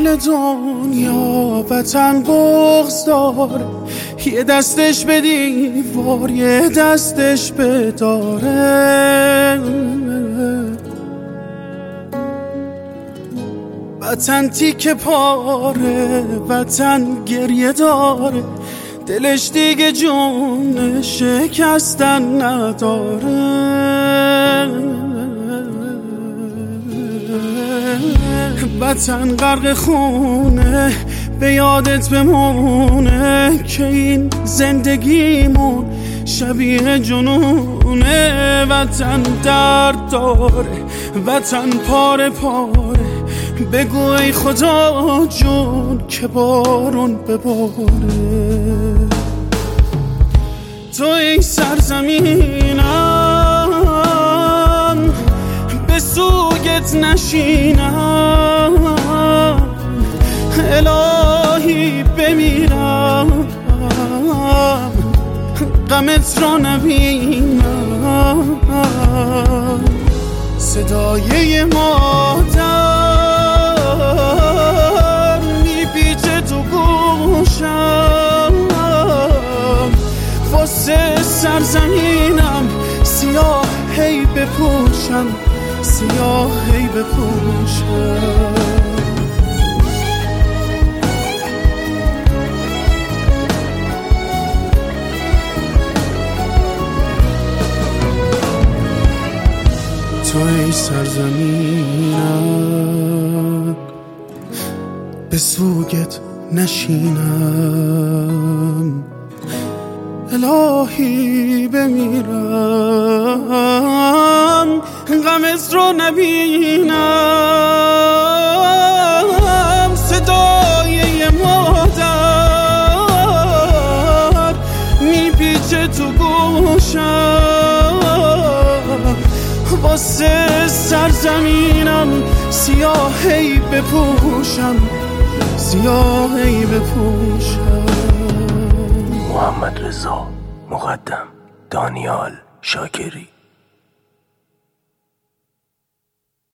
کل دنیا وطن بغض داره، یه دستش به دیوار یه دستش به داره. وطن تیکه پاره، وطن گریه داره، دلش دیگه جون شکستن نداره. وطن غرق خونه، به یادت بمونه که این زندگیمون شبیه جنونه. وطن درد داره، وطن پاره پاره، بگو ای خدا جون که بارون بباره. تو ای سرزمینم به سوگت نشینم، الهی بمیرم غمت را نبینم. صدای مادر میپیچه تو گوشم، واسه سرزمینم سیاه هی بپوشم، سیاه هی بپوشم. تو ای سرزمینم به سوگت نشینم، الهی بمیرم غمت رو نبینم. صدای مادر میپیچه تو گوشم، واسه سرزمینم سیاهی بپوشم، سیاهی بپوشم. محمد رضا مقدم، دانیال شاکری.